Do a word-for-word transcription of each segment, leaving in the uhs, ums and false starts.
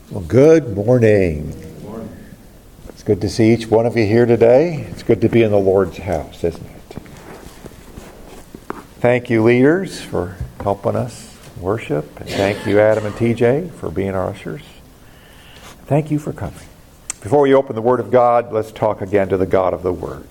Well, good morning. Good morning. It's good to see each one of you here today. It's good to be in the Lord's house, isn't it? Thank you, leaders, for helping us worship. And thank you, Adam and T J, for being our ushers. Thank you for coming. Before we open the Word of God, let's talk again to the God of the Word.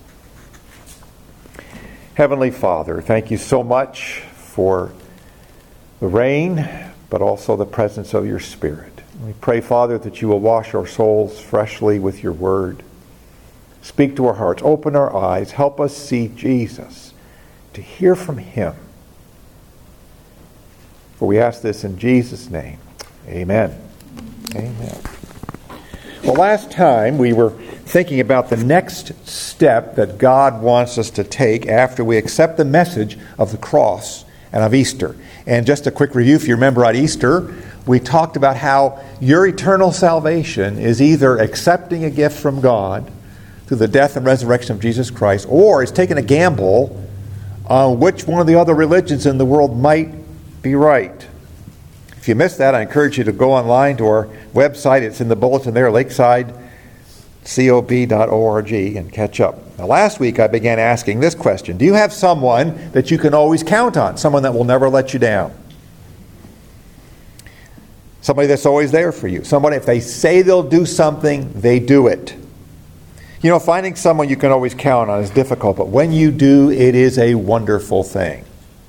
Heavenly Father, thank you so much for the rain, but also the presence of your Spirit. We pray, Father, that you will wash our souls freshly with your word. Speak to our hearts. Open our eyes. Help us see Jesus, to hear from him. For we ask this in Jesus' name. Amen. Amen. Well, last time we were thinking about the next step that God wants us to take after we accept the message of the cross and of Easter. And just a quick review, if you remember at Easter, we talked about how your eternal salvation is either accepting a gift from God through the death and resurrection of Jesus Christ, or it's taking a gamble on which one of the other religions in the world might be right. If you missed that, I encourage you to go online to our website. It's in the bulletin there, lakeside cob dot org, and catch up. Now, last week I began asking this question. Do you have someone that you can always count on? Someone that will never let you down? Somebody that's always there for you. Somebody, if they say they'll do something, they do it. You know, finding someone you can always count on is difficult, but when you do, it is a wonderful thing.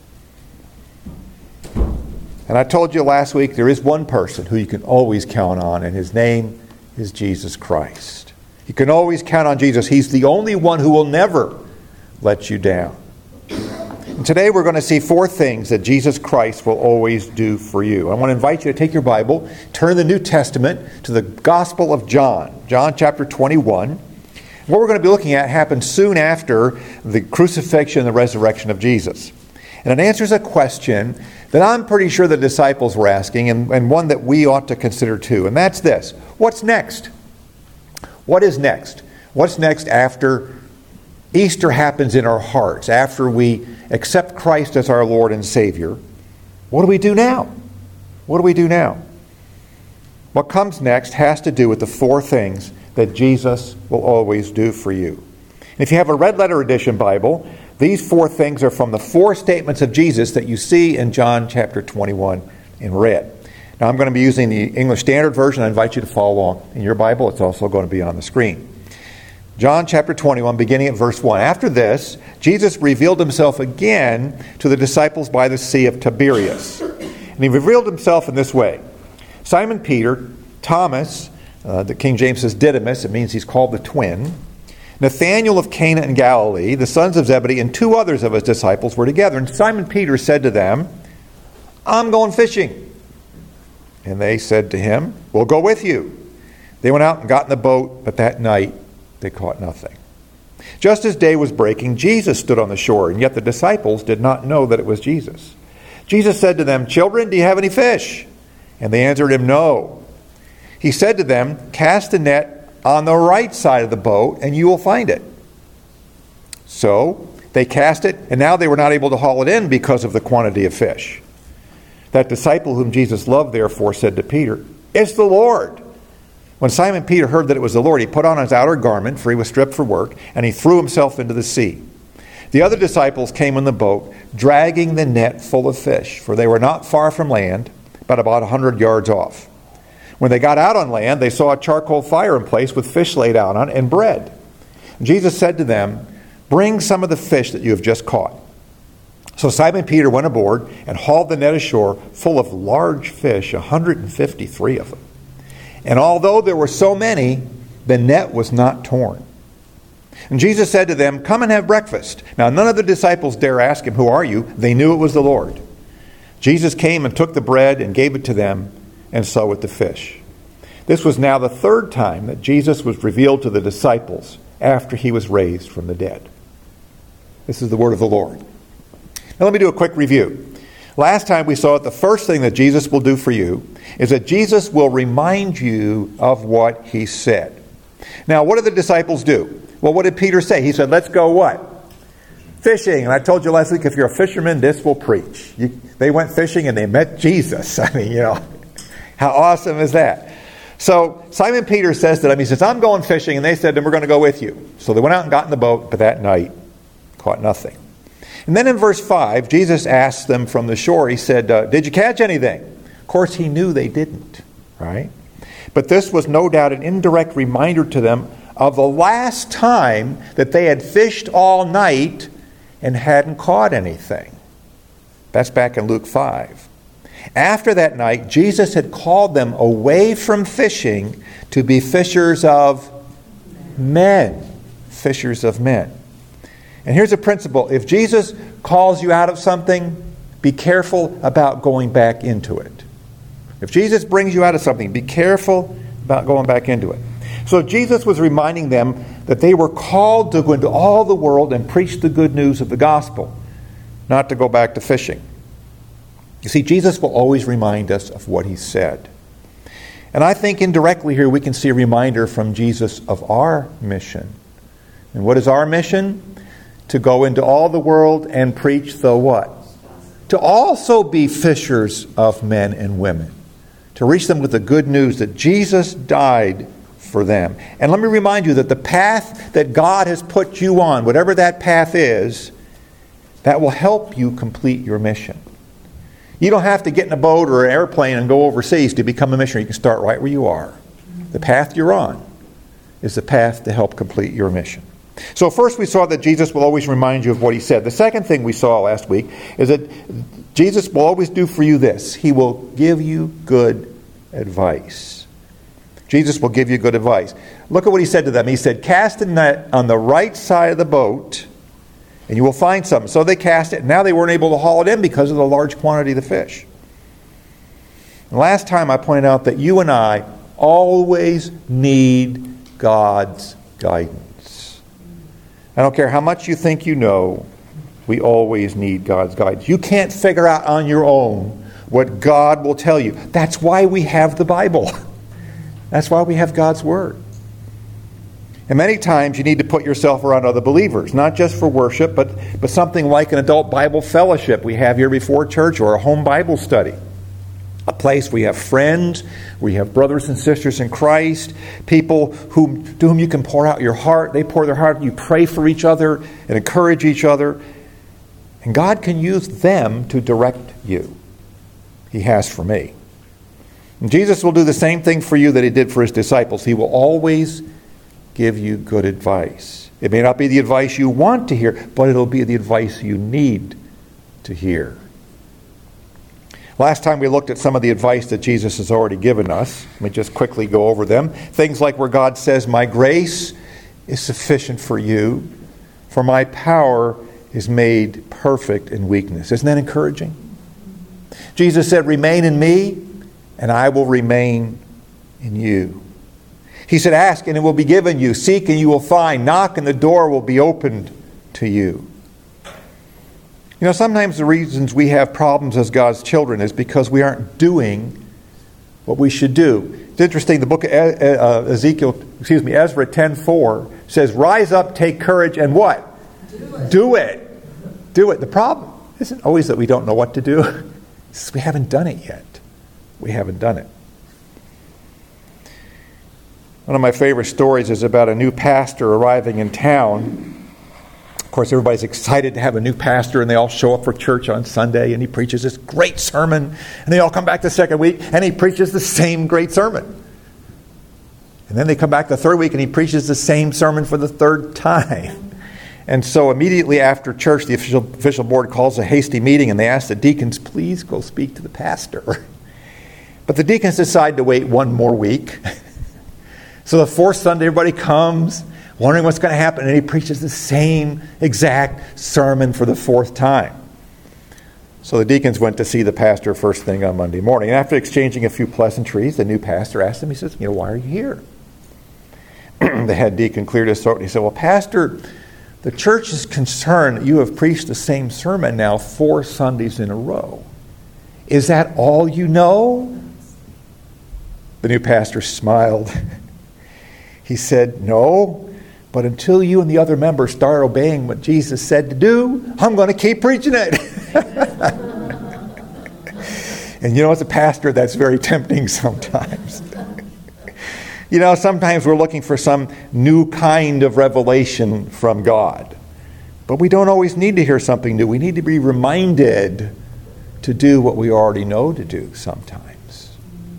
And I told you last week, there is one person who you can always count on, and his name is Jesus Christ. You can always count on Jesus. He's the only one who will never let you down. And today we're going to see four things that Jesus Christ will always do for you. I want to invite you to take your Bible, turn the New Testament to the Gospel of John, John chapter twenty-one. What we're going to be looking at happened soon after the crucifixion and the resurrection of Jesus. And it answers a question that I'm pretty sure the disciples were asking, and, and one that we ought to consider too. And that's this: what's next? What is next? What's next after Easter happens in our hearts, after we accept Christ as our Lord and Savior? What do we do now? What do we do now? What comes next has to do with the four things that Jesus will always do for you. And if you have a red letter edition Bible, these four things are from the four statements of Jesus that you see in John chapter twenty-one in red. Now, I'm going to be using the English Standard Version. I invite you to follow along in your Bible. It's also going to be on the screen. John chapter twenty-one, beginning at verse one. After this, Jesus revealed himself again to the disciples by the Sea of Tiberias. And he revealed himself in this way: Simon Peter, Thomas, uh, the King James says Didymus, it means he's called the twin, Nathanael of Cana in Galilee, the sons of Zebedee, and two others of his disciples were together. And Simon Peter said to them, "I'm going fishing." And they said to him, "We'll go with you." They went out and got in the boat, but that night they caught nothing. Just as day was breaking, Jesus stood on the shore, and yet the disciples did not know that it was Jesus. Jesus said to them, "Children, do you have any fish?" And they answered him, "No." He said to them, "Cast the net on the right side of the boat, and you will find it." So they cast it, and now they were not able to haul it in because of the quantity of fish. That disciple whom Jesus loved, therefore, said to Peter, "It's the Lord." When Simon Peter heard that it was the Lord, he put on his outer garment, for he was stripped for work, and he threw himself into the sea. The other disciples came in the boat, dragging the net full of fish, for they were not far from land, but about a hundred yards off. When they got out on land, they saw a charcoal fire in place with fish laid out on it and bread. Jesus said to them, "Bring some of the fish that you have just caught." So Simon Peter went aboard and hauled the net ashore full of large fish, one hundred fifty-three of them. And although there were so many, the net was not torn. And Jesus said to them, "Come and have breakfast." Now none of the disciples dare ask him, "Who are you?" They knew it was the Lord. Jesus came and took the bread and gave it to them, and so with the fish. This was now the third time that Jesus was revealed to the disciples after he was raised from the dead. This is the word of the Lord. Now let me do a quick review. Last time we saw that the first thing that Jesus will do for you is that Jesus will remind you of what he said. Now, what did the disciples do? Well, what did Peter say? He said, "Let's go what? Fishing." And I told you last week, if you're a fisherman, this will preach. You, they went fishing and they met Jesus. I mean, you know, how awesome is that? So Simon Peter says to them, he says, I'm going fishing. And they said, then we're going to go with you. So they went out and got in the boat, but that night caught nothing. And then in verse five, Jesus asked them from the shore, he said, uh, did you catch anything? Of course, he knew they didn't, right? But this was no doubt an indirect reminder to them of the last time that they had fished all night and hadn't caught anything. That's back in Luke five. After that night, Jesus had called them away from fishing to be fishers of men. Fishers of men. And here's a principle. If Jesus calls you out of something, be careful about going back into it. If Jesus brings you out of something, be careful about going back into it. So Jesus was reminding them that they were called to go into all the world and preach the good news of the gospel, not to go back to fishing. You see, Jesus will always remind us of what he said. And I think indirectly here we can see a reminder from Jesus of our mission. And what is our mission? To go into all the world and preach the what? To also be fishers of men and women. To reach them with the good news that Jesus died for them. And let me remind you that the path that God has put you on, whatever that path is, that will help you complete your mission. You don't have to get in a boat or an airplane and go overseas to become a missionary. You can start right where you are. The path you're on is the path to help complete your mission. So first we saw that Jesus will always remind you of what he said. The second thing we saw last week is that Jesus will always do for you this. He will give you good advice. Jesus will give you good advice. Look at what he said to them. He said, cast a net on the right side of the boat and you will find something. So they cast it. Now they weren't able to haul it in because of the large quantity of the fish. And last time I pointed out that you and I always need God's guidance. I don't care how much you think you know, we always need God's guidance. You can't figure out on your own what God will tell you. That's why we have the Bible. That's why we have God's Word. And many times you need to put yourself around other believers, not just for worship, but, but something like an adult Bible fellowship we have here before church, or a home Bible study. A place where you have friends, where you have brothers and sisters in Christ, people whom, to whom you can pour out your heart. They pour their heart. You pray for each other and encourage each other. And God can use them to direct you. He has for me. And Jesus will do the same thing for you that he did for his disciples. He will always give you good advice. It may not be the advice you want to hear, but it'll be the advice you need to hear. Last time we looked at some of the advice that Jesus has already given us. Let me just quickly go over them. Things like where God says, my grace is sufficient for you, for my power is made perfect in weakness. Isn't that encouraging? Jesus said, remain in me, and I will remain in you. He said, ask and it will be given you. Seek and you will find. Knock and the door will be opened to you. You know, sometimes the reasons we have problems as God's children is because we aren't doing what we should do. It's interesting, the book of Ezekiel, excuse me, Ezra ten four says, rise up, take courage, and what? Do it. Do it. Do it. The problem isn't always that we don't know what to do. It's we haven't done it yet. We haven't done it. One of my favorite stories is about a new pastor arriving in town. Of course, everybody's excited to have a new pastor, and they all show up for church on Sunday, and he preaches this great sermon, and they all come back the second week, and he preaches the same great sermon. And then they come back the third week, and he preaches the same sermon for the third time. And so immediately after church, the official, official board calls a hasty meeting, and they ask the deacons, please go speak to the pastor. But the deacons decide to wait one more week. So the fourth Sunday, everybody comes, wondering what's going to happen, and he preaches the same exact sermon for the fourth time. So the deacons went to see the pastor first thing on Monday morning. And after exchanging a few pleasantries, the new pastor asked him, he says, you know, why are you here? The head deacon cleared his throat, and he said, well, Pastor, the church is concerned that you have preached the same sermon now four Sundays in a row. Is that all you know? The new pastor smiled. He said, no, but until you and the other members start obeying what Jesus said to do, I'm going to keep preaching it. And you know, as a pastor, that's very tempting sometimes. You know, sometimes we're looking for some new kind of revelation from God. But we don't always need to hear something new. We need to be reminded to do what we already know to do sometimes.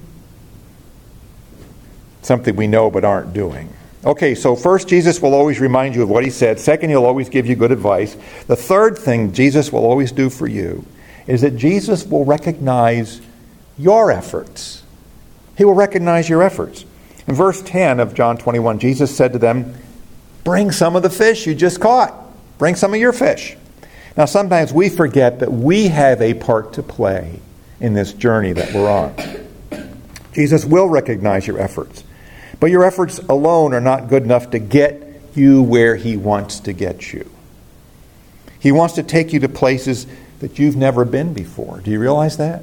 Something we know but aren't doing. Okay, so first, Jesus will always remind you of what he said. Second, he'll always give you good advice. The third thing Jesus will always do for you is that Jesus will recognize your efforts. He will recognize your efforts. In verse ten of John twenty-one, Jesus said to them, bring some of the fish you just caught. Bring some of your fish. Now, sometimes we forget that we have a part to play in this journey that we're on. Jesus will recognize your efforts. But your efforts alone are not good enough to get you where he wants to get you. He wants to take you to places that you've never been before. Do you realize that?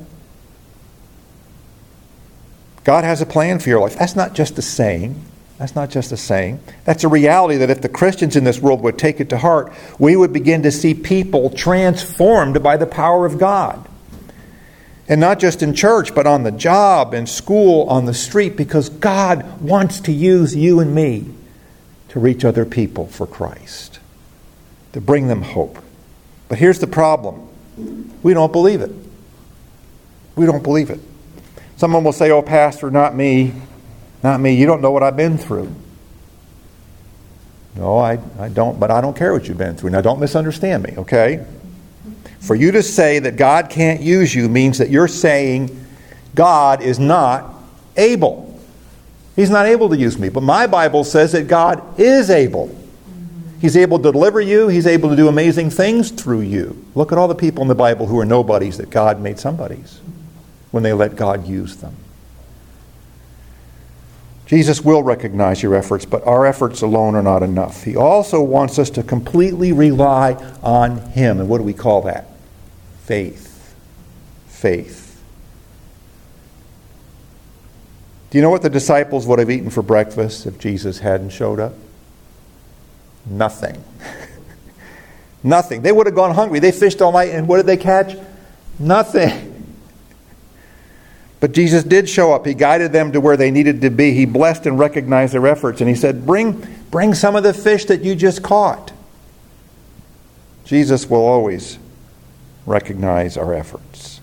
God has a plan for your life. That's not just a saying. That's not just a saying. That's a reality that if the Christians in this world would take it to heart, we would begin to see people transformed by the power of God. And not just in church, but on the job, in school, on the street, because God wants to use you and me to reach other people for Christ, to bring them hope. But here's the problem. We don't believe it. We don't believe it. Someone will say, oh, Pastor, not me. Not me. You don't know what I've been through. No, I, I don't, but I don't care what you've been through. Now, don't misunderstand me, okay? For you to say that God can't use you means that you're saying God is not able. He's not able to use me. But my Bible says that God is able. He's able to deliver you. He's able to do amazing things through you. Look at all the people in the Bible who are nobodies that God made somebodies when they let God use them. Jesus will recognize your efforts, but our efforts alone are not enough. He also wants us to completely rely on him. And what do we call that? Faith. Faith. Do you know what the disciples would have eaten for breakfast if Jesus hadn't showed up? Nothing. Nothing. They would have gone hungry. They fished all night, and what did they catch? Nothing. But Jesus did show up. He guided them to where they needed to be. He blessed and recognized their efforts. And he said, bring, bring some of the fish that you just caught. Jesus will always recognize our efforts.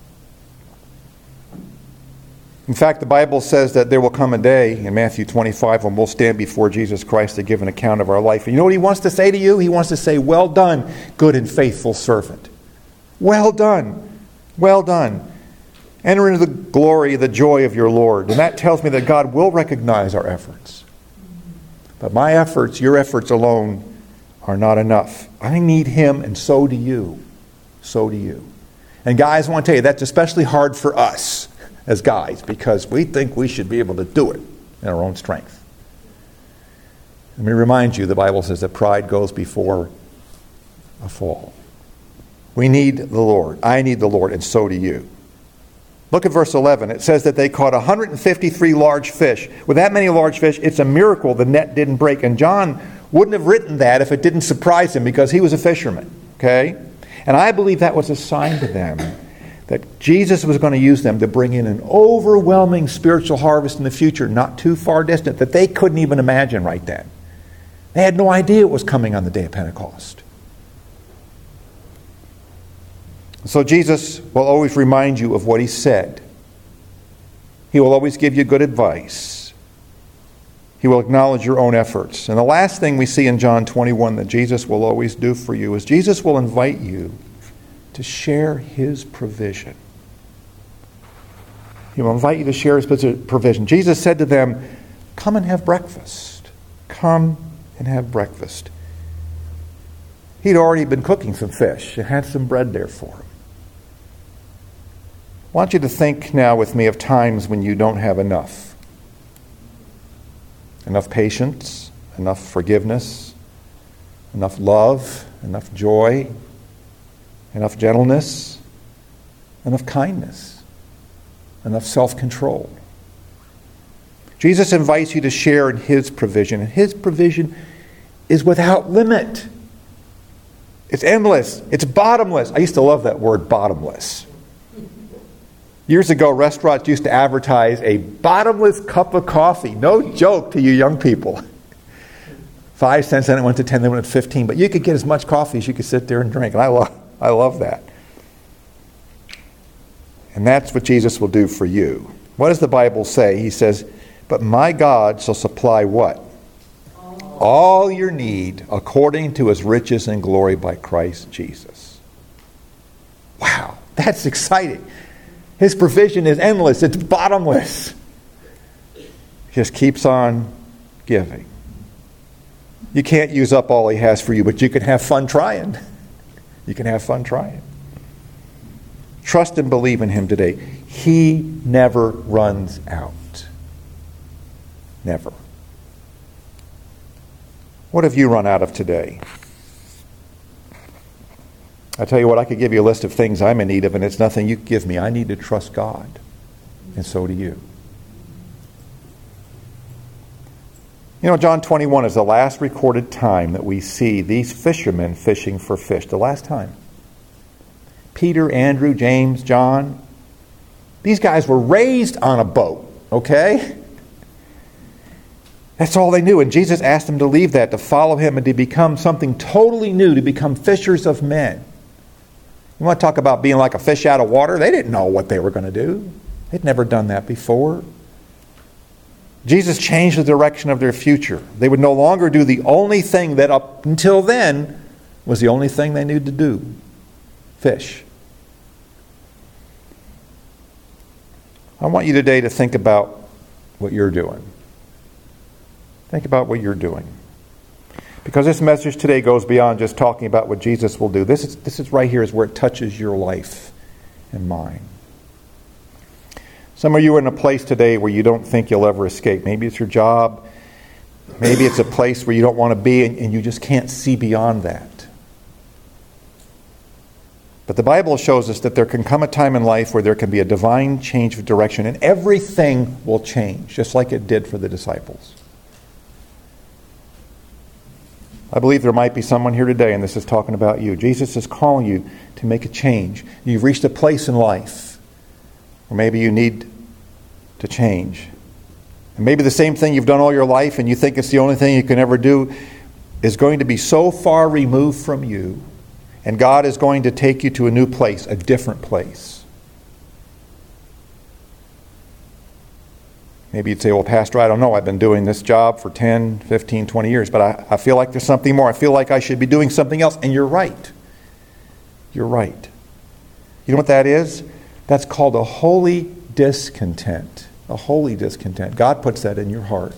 In fact, the Bible says that there will come a day in Matthew twenty-five when we'll stand before Jesus Christ to give an account of our life. And you know what he wants to say to you? He wants to say, well done, good and faithful servant. Well done. Well done. Enter into the glory, the joy of your Lord. And that tells me that God will recognize our efforts. But my efforts, your efforts alone, are not enough. I need him, and so do you. So do you. And guys, I want to tell you, that's especially hard for us as guys, because we think we should be able to do it in our own strength. Let me remind you, the Bible says that pride goes before a fall. We need the Lord. I need the Lord, and so do you. Look at verse eleven. It says that they caught one hundred fifty-three large fish. With that many large fish, it's a miracle the net didn't break. And John wouldn't have written that if it didn't surprise him, because he was a fisherman. Okay? And I believe that was a sign to them that Jesus was going to use them to bring in an overwhelming spiritual harvest in the future, not too far distant, that they couldn't even imagine right then. They had no idea it was coming on the day of Pentecost. So Jesus will always remind you of what he said. He will always give you good advice. He will acknowledge your own efforts. And the last thing we see in John twenty-one that Jesus will always do for you is Jesus will invite you to share his provision. He will invite you to share his provision. Jesus said to them, come and have breakfast. Come and have breakfast. He'd already been cooking some fish and had some bread there for him. I want you to think now with me of times when you don't have enough. Enough patience, enough forgiveness, enough love, enough joy, enough gentleness, enough kindness, enough self-control. Jesus invites you to share in his provision, and his provision is without limit. It's endless. It's bottomless. I used to love that word, bottomless. Years ago, restaurants used to advertise a bottomless cup of coffee. No joke to you young people. Five cents, then it went to ten, then it went to fifteen. But you could get as much coffee as you could sit there and drink. And I love, I love that. And that's what Jesus will do for you. What does the Bible say? He says, but my God shall supply what? All, All your need according to his riches and glory by Christ Jesus. Wow, that's exciting. His provision is endless. It's bottomless. He just keeps on giving. You can't use up all he has for you, but you can have fun trying. You can have fun trying. Trust and believe in him today. He never runs out. Never. What have you run out of today? I tell you what, I could give you a list of things I'm in need of, and it's nothing you give me. I need to trust God, and so do you. You know, John twenty-one is the last recorded time that we see these fishermen fishing for fish. The last time. Peter, Andrew, James, John. These guys were raised on a boat, okay? That's all they knew. And Jesus asked them to leave that, to follow him, and to become something totally new, to become fishers of men. You want to talk about being like a fish out of water? They didn't know what they were going to do. They'd never done that before. Jesus changed the direction of their future. They would no longer do the only thing that up until then was the only thing they knew to do. Fish. I want you today to think about what you're doing. Think about what you're doing. Because this message today goes beyond just talking about what Jesus will do. This is, this is right here is where it touches your life and mine. Some of you are in a place today where you don't think you'll ever escape. Maybe it's your job. Maybe it's a place where you don't want to be, and, and you just can't see beyond that. But the Bible shows us that there can come a time in life where there can be a divine change of direction, and everything will change, just like it did for the disciples. I believe there might be someone here today, and this is talking about you. Jesus is calling you to make a change. You've reached a place in life where maybe you need to change. And maybe the same thing you've done all your life and you think it's the only thing you can ever do is going to be so far removed from you, and God is going to take you to a new place, a different place. Maybe you'd say, well, Pastor, I don't know. I've been doing this job for ten, fifteen, twenty years, but I, I feel like there's something more. I feel like I should be doing something else. And you're right. You're right. You know what that is? That's called a holy discontent. A holy discontent. God puts that in your heart.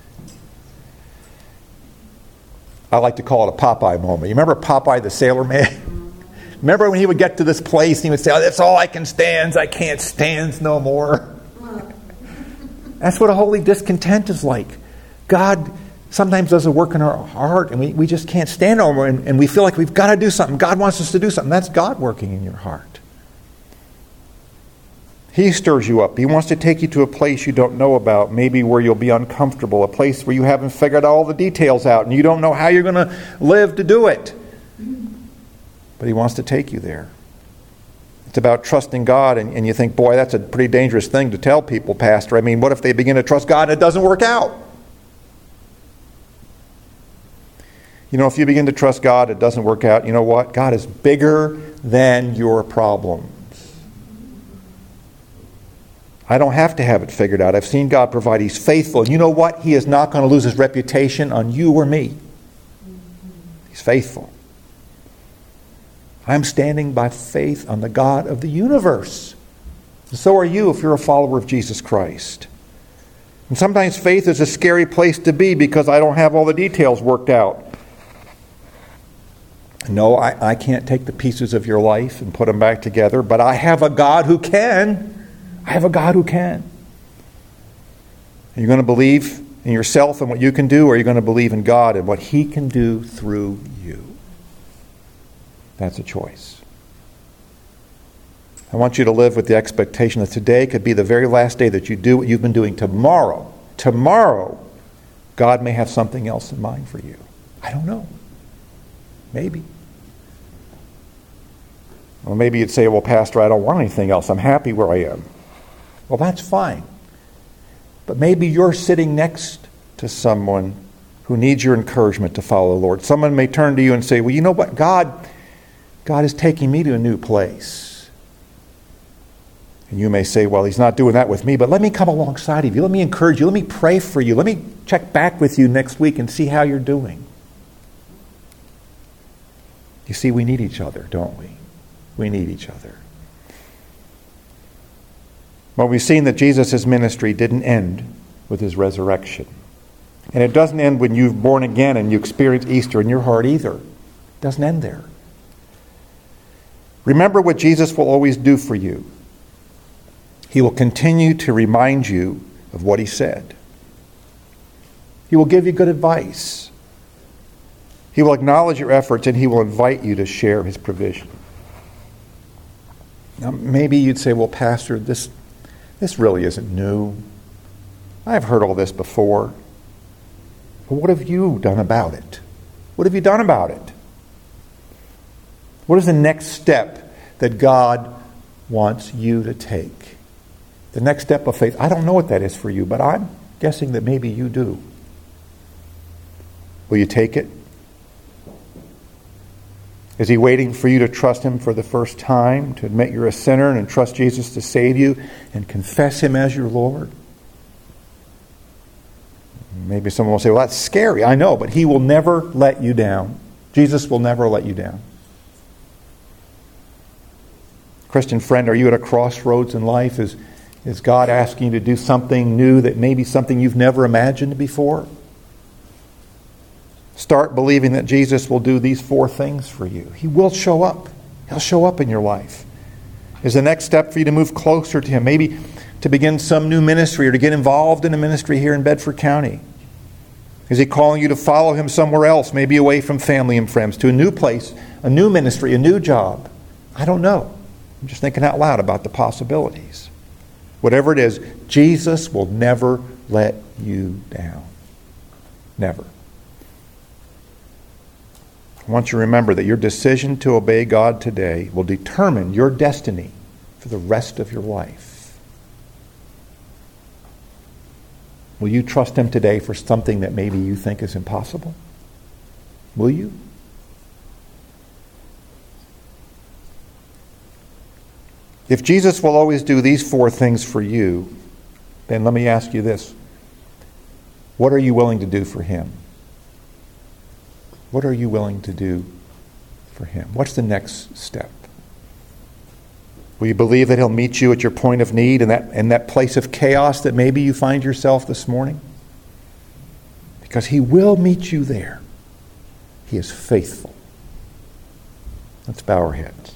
I like to call it a Popeye moment. You remember Popeye the Sailor Man? Remember when he would get to this place and he would say, oh, that's all I can stand. I can't stand no more. That's what a holy discontent is like. God sometimes does a work in our heart and we, we just can't stand no more, and, and we feel like we've got to do something. God wants us to do something. That's God working in your heart. He stirs you up. He wants to take you to a place you don't know about, maybe where you'll be uncomfortable, a place where you haven't figured all the details out and you don't know how you're going to live to do it. But he wants to take you there. It's about trusting God, and, and you think, boy, that's a pretty dangerous thing to tell people, Pastor. I mean, what if they begin to trust God and it doesn't work out? You know, if you begin to trust God, it doesn't work out, you know what? God is bigger than your problems. I don't have to have it figured out. I've seen God provide. He's faithful. And you know what? He is not going to lose his reputation on you or me. He's faithful. I'm standing by faith on the God of the universe. And so are you if you're a follower of Jesus Christ. And sometimes faith is a scary place to be because I don't have all the details worked out. No, I, I can't take the pieces of your life and put them back together, but I have a God who can. I have a God who can. Are you going to believe in yourself and what you can do, or are you going to believe in God and what he can do through you? That's a choice. I want you to live with the expectation that today could be the very last day that you do what you've been doing. Tomorrow, tomorrow, God may have something else in mind for you. I don't know. Maybe. Well, maybe you'd say, well, Pastor, I don't want anything else. I'm happy where I am. Well, that's fine. But maybe you're sitting next to someone who needs your encouragement to follow the Lord. Someone may turn to you and say, well, you know what? God, God is taking me to a new place. And you may say, well, he's not doing that with me, but let me come alongside of you. Let me encourage you. Let me pray for you. Let me check back with you next week and see how you're doing. You see, we need each other, don't we? We need each other. Well, we've seen that Jesus' ministry didn't end with his resurrection. And it doesn't end when you're born again and you experience Easter in your heart either. It doesn't end there. Remember what Jesus will always do for you. He will continue to remind you of what he said. He will give you good advice. He will acknowledge your efforts and he will invite you to share his provision. Now, maybe you'd say, well, Pastor, this, this really isn't new. I've heard all this before. But what have you done about it? What have you done about it? What is the next step that God wants you to take? The next step of faith. I don't know what that is for you, but I'm guessing that maybe you do. Will you take it? Is he waiting for you to trust him for the first time, to admit you're a sinner and trust Jesus to save you and confess him as your Lord? Maybe someone will say, well, that's scary. I know, but he will never let you down. Jesus will never let you down. Christian friend, are you at a crossroads in life? Is, is God asking you to do something new that may be something you've never imagined before? Start believing that Jesus will do these four things for you. He will show up. He'll show up in your life. Is the next step for you to move closer to him? Maybe to begin some new ministry or to get involved in a ministry here in Bedford County? Is he calling you to follow him somewhere else, maybe away from family and friends, to a new place, a new ministry, a new job? I don't know. I'm just thinking out loud about the possibilities. Whatever it is, Jesus will never let you down. Never. I want you to remember that your decision to obey God today will determine your destiny for the rest of your life. Will you trust him today for something that maybe you think is impossible? Will you? If Jesus will always do these four things for you, then let me ask you this. What are you willing to do for him? What are you willing to do for him? What's the next step? Will you believe that he'll meet you at your point of need, in that, in that place of chaos that maybe you find yourself this morning? Because he will meet you there. He is faithful. Let's bow our heads.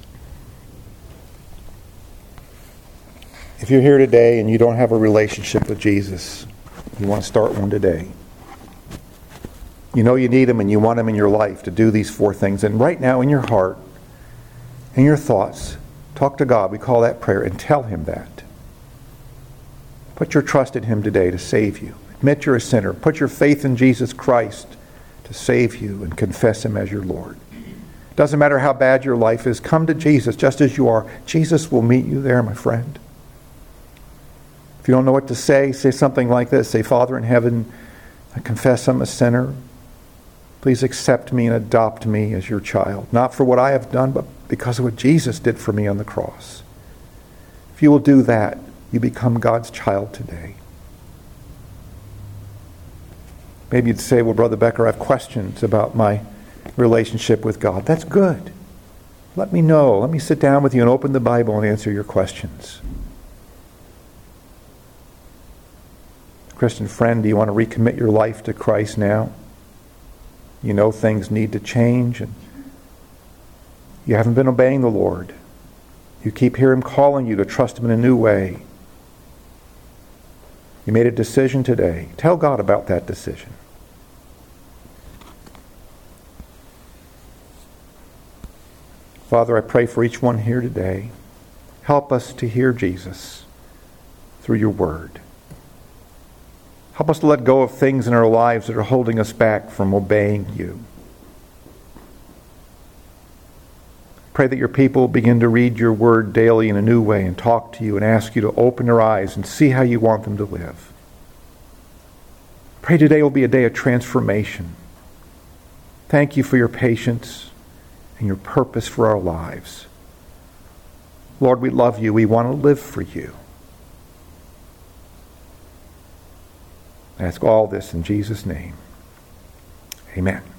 If you're here today and you don't have a relationship with Jesus, you want to start one today. You know you need him and you want him in your life to do these four things. And right now in your heart, in your thoughts, talk to God. We call that prayer, and tell him that. Put your trust in him today to save you. Admit you're a sinner. Put your faith in Jesus Christ to save you and confess him as your Lord. Doesn't matter how bad your life is. Come to Jesus just as you are. Jesus will meet you there, my friend. If you don't know what to say, say something like this. Say, Father in heaven, I confess I'm a sinner. Please accept me and adopt me as your child. Not for what I have done, but because of what Jesus did for me on the cross. If you will do that, you become God's child today. Maybe you'd say, well, Brother Becker, I have questions about my relationship with God. That's good. Let me know. Let me sit down with you and open the Bible and answer your questions. Christian friend, do you want to recommit your life to Christ now? You know things need to change, and you haven't been obeying the Lord. You keep hearing him calling you to trust him in a new way. You made a decision today. Tell God about that decision. Father, I pray for each one here today. Help us to hear Jesus through your word. Help us to let go of things in our lives that are holding us back from obeying you. Pray that your people begin to read your word daily in a new way and talk to you and ask you to open their eyes and see how you want them to live. Pray today will be a day of transformation. Thank you for your patience and your purpose for our lives. Lord, we love you. We want to live for you. I ask all this in Jesus' name. Amen.